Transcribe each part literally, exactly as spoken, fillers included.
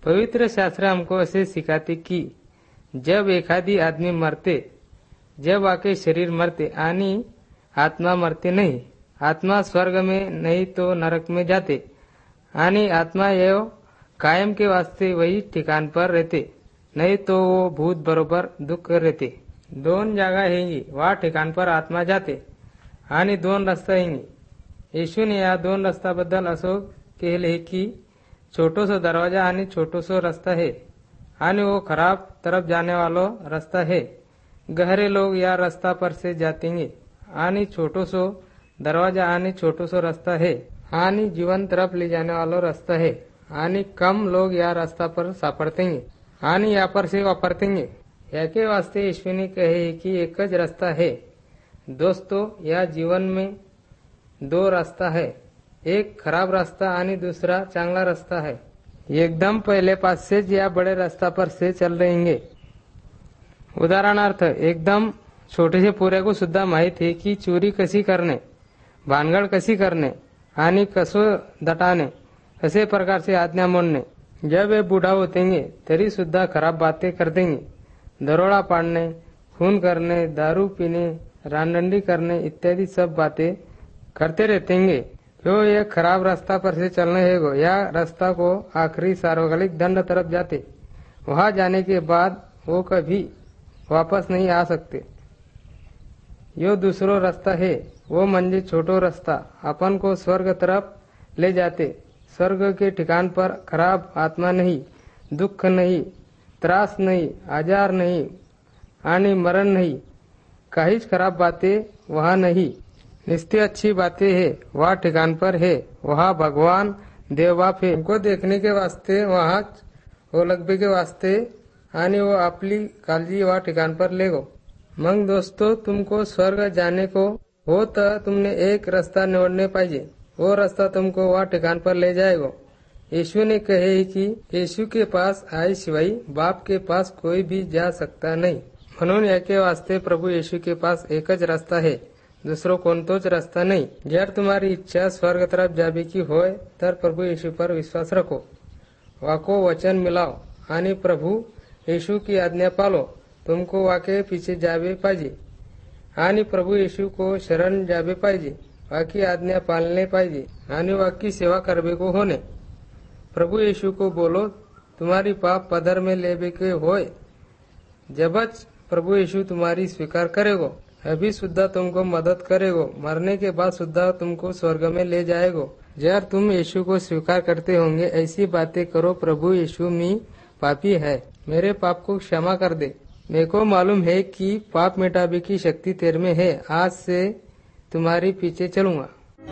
पवित्र शास्त्र हमको ऐसे सिखाते कि जब एखादी आदमी मरते, जब आके शरीर मरते आणि आत्मा मरते नहीं, आत्मा स्वर्ग में नहीं तो नरक में जाते आणि आत्मा ये कायम के वास्ते वही ठिकाण पर रहते, नहीं तो वो भूत बरोबर दुःख रहते। दोन जागा हेंगी, वा ठिकाण पर आत्मा जाते आणि दोन रस्ता हेंगी। येशूने या दोन रस्त्याबद्दल असो केले की छोटोसो दरवाजा आणि छोटोसो रस्ता है आणि वो खराब तरफ जाने वालो रस्ता है। गहरे लोग या रस्ता पर से जातेंगे आणि छोटोसो दरवाजा आणि छोटोसो रस्ता है आणि जीवन तरफ ले जाने वालो रास्ता है आणि कम लोग या रास्ता पर सापड़तेंगे आणि या पर से वापरतेंगे। याके वास्ते यीशु ने कहे कि एक ज रास्ता है। दोस्तों, या जीवन में दो रास्ता है, एक खराब रास्ता आणि दूसरा चांगला रास्ता है। एकदम पहले पास से या बड़े रास्ता पर से चल रहेंगे। उदाहरणार्थ, एकदम छोटे से पोरे को सुद्धा माहित है की चोरी कशी करणे, भानगड कशी करणे आणि कसो दटाने, असे प्रकार से आज्ञा मोडणे। जब वे बूढ़ा होतेंगे तरी सुद्धा खराब बातें कर देंगे, दरोड़ा पाड़ने, खून करने, दारू पीने, रानडंडी करने इत्यादि सब बातें करते रहेंगे। जो ये खराब रास्ता पर से चलने है गो, या रास्ता को आखिरी सार्वजनिक दंड तरफ जाते, वहां जाने के बाद वो कभी वापस नहीं आ सकते। यो दूसरो रास्ता है, वो म्हणजे छोटो रास्ता अपन को स्वर्ग तरफ ले जाते। स्वर्ग के ठिकान पर खराब आत्मा नहीं, दुख नहीं, त्रास नहीं, आजार नहीं आणि मरण नहीं, काहीच खराब बातें वहाँ नहीं। निस्ती अच्छी बातें है, वहाँ ठिकान पर है, वहाँ भगवान देव बाप है। उनको देखने के वास्ते, वहाँ वो लगबे के वास्ते आणि वो आपली काळजी वहाँ ठिकान पर लेगो। मग दोस्तों, तुमको स्वर्ग जाने को हो तो तुमने एक रास्ता निवडणे पाहिजे, वो रास्ता तुमको वहाँ ठिकान पर ले जाएगा। यीशु ने कहे कि यीशु के पास आए शिवाय बाप के पास कोई भी जा सकता नहीं। म्हणून याके वास्ते प्रभु यीशु के पास एक ज रास्ता है, दूसरो कोणतोच रास्ता नहीं। जर तुम्हारी इच्छा स्वर्ग तरफ जाबे की होय तर प्रभु यीशु पर विश्वास रखो, वाको वचन मिलाओ आणि प्रभु यीशु की आज्ञा पालो। तुमको वाके पीछे जाबे पाहिजे आणि प्रभु यीशु को शरण जाबे पाहिजे, वाकी आज्ञा पालने पाहिजे आणि वाकी सेवा करबे को होने। प्रभु यीशु को बोलो तुम्हारी पाप पदर में लेबे के होय, जबच प्रभु यीशु तुम्हारी स्वीकार करेगो, अभी सुद्धा तुमको मदद करेगो, मरने के बाद सुद्धा तुमको स्वर्ग में ले जाएगो। जब तुम यीशु को स्वीकार करते होंगे, ऐसी बातें करो, प्रभु यीशु मी पापी है, मेरे पाप को क्षमा कर दे। मेरे को मालूम है कि पाप मिटाबे की शक्ति तेरे में है, आज से तुम्हारी पीछे चलूंगा।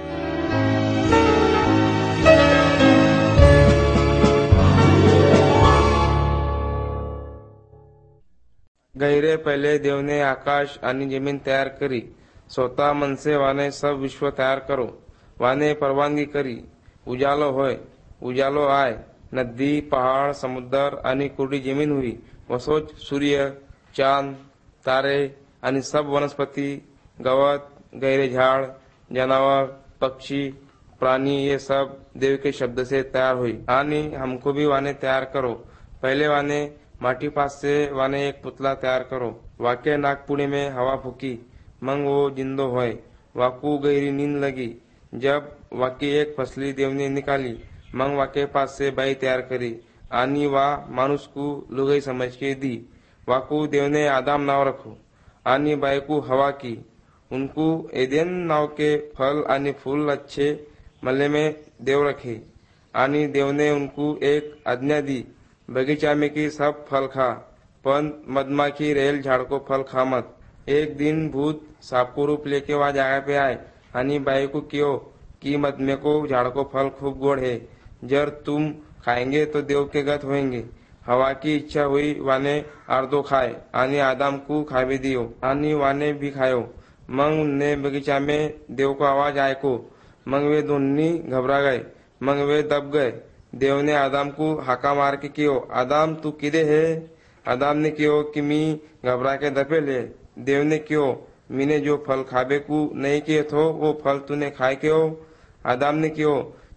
गैरे पहले देवने आकाश आणि जमीन तयार करी, स्वतः मनसे वाने सब विश्व तयार करो। वाने परवानगी करी, उजालो होय, उजालो आय, नदी, पहाड़, समुद्र आणि कोरडी जमीन हुई। वसोच सूर्य, चांद, तारे आणि सब वनस्पति, गवत, गहरे झाड़, जनावर, पक्षी, प्राणी, ये सब देव के शब्द से तयार हुई। आणि हमको भी वाने तयार करो। पहले वाने माटी पास से वाने एक पुतला तयार करो, वाके नागपुड़ी में हवा फूकी, मंग वो जिंदो होए। वाकू गहरी नींद लगी, जब वाकी एक फसली देव ने निकाली, मंग वाके पास से बाई तयार करी आणि वा मानुस को लुगाई समझ के दी। वाकू देव ने आदाम नाव रखो आणि बाई को हवा की। उनको एदेन नाव के फल आणि फूल अच्छे मल्ले में देव रखे आणि देव ने उनको एक आज्ञा दी, बगीचा में की सब फल खा, पण मधमाखी रेल झाड़ को फल खा मत। एक दिन भूत सांप को रूप लेके वहाँ जगह पे आए आणि बाई को क्यों कि मधमे को झाड़ को फल खूब गोड़ है, जर तुम खाएंगे तो देव के गत होएंगे। हवा की इच्छा हुई, वाने अर्धो खाए आणि आदम को खावे दियो आणि वाने भी खायो। मंग उनने बगीचा में देव को आवाज आए को, मंग वे दोनों घबरा गए, मंग वे दब गए। देव ने आदम को हाका मार के क्यों, आदम तू किदे है? आदम ने क्यों कि मी घबरा के दबे ले। देव ने क्यों, मीने जो फल खाबे को नहीं किए थो वो फल तूने खाए क्यों? आदम ने क्यों,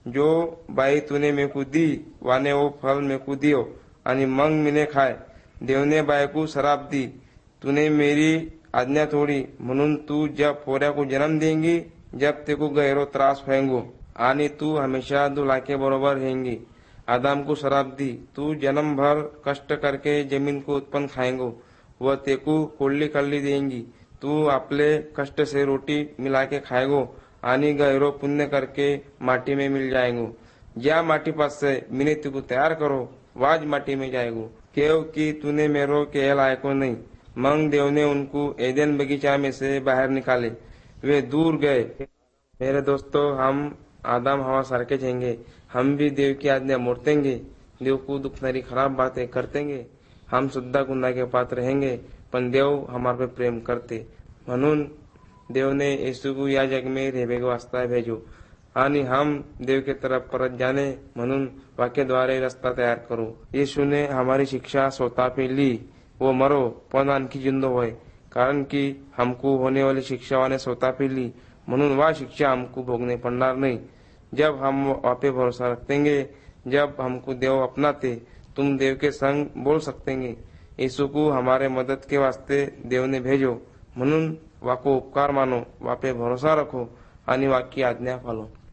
जो बाई तूने मेकू दी वाने वो फल मेकू दियो आणि मग मीने खाय. देवने बायको शराब दी, तूने मेरी आज्ञा तोड़ी, म्हणून तू जब पोऱ्या को जन्म देंगी जब तेको गहरो त्रास होएंगो आणि तू हमेशा दुल्हा के बरोबर रहेंगी. आदम को शराब दी, तू जन्म भर कष्ट करके जमीन को उत्पन्न खाएंगो, वह तेको कोल्ली कल्ली देंगी. तू आपले कष्ट से रोटी मिला के खाएगो आणि गहरो पुण्य करके माटी में मिल जाएंगो. ज्या माटी पास से मैंने तेको तैयार करो वाज माटी में जाएगो, क्यों कि तूने मेरो के लायको नहीं. मंग देव ने उनको एदेन बगीचा में से बाहर निकाले, वे दूर गए. मेरे दोस्तों, हम आदम हवा सारखे रहेंगे. हम भी देव की आज्ञा मोड़तेंगे, देव को दुखणारी खराब बातें करतेंगे. हम सुद्धा गुन्हा के पात्र रहेंगे, पण देव हमारे पे प्रेम करते. म्हणून देव ने यीशु को या जग में रहने के वास्ता भेजो आणि हम देव के तरफ परत जाने म्हणून वाक्य द्वारे रस्ता तयार करो. यीशु ने हमारी शिक्षा स्वतः पे ली. वो मरो पण आणखी जिंदो होय, कारण की हमको होने वाली शिक्षा वाने स्वतः पे ली, म्हणून वह शिक्षा हमको भोगने पड़णार नहीं. जब हम वापे भरोसा रखेंगे, जब हमको देव अपनाते, तुम देव के संग बोल सकेंगे. यीशु को हमारे मदद के वास्ते देव ने भेजो, म्हणून वाको उपकार मानो, वापे भरोसा रखो आणि वाकी आज्ञा पालो.